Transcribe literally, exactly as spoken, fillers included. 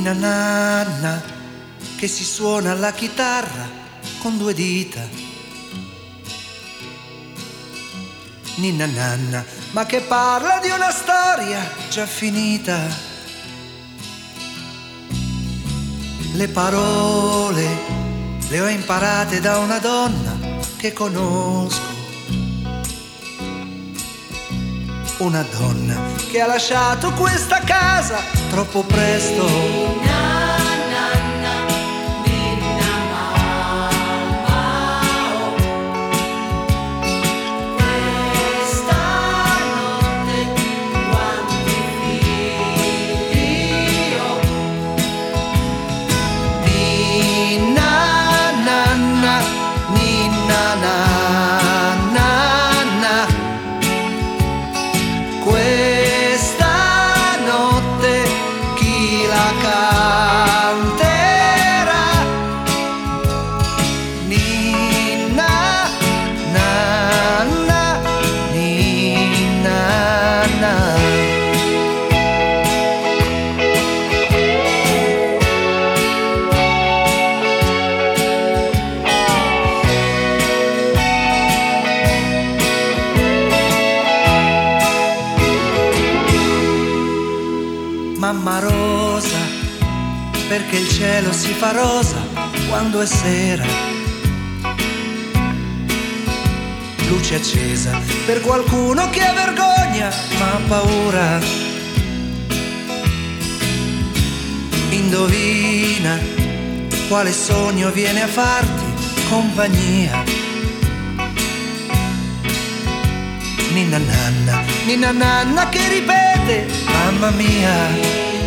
Ninna nanna che si suona la chitarra con due dita. Ninna nanna ma che parla di una storia già finita. Le parole le ho imparate da una donna che conosco. Una donna che ha lasciato questa casa troppo presto. Mamma rosa, perché il cielo si fa rosa quando è sera. Luce accesa per qualcuno che ha vergogna ma ha paura. Indovina quale sogno viene a farti compagnia. Ninna nanna, ninna nanna che ripete mamma mia.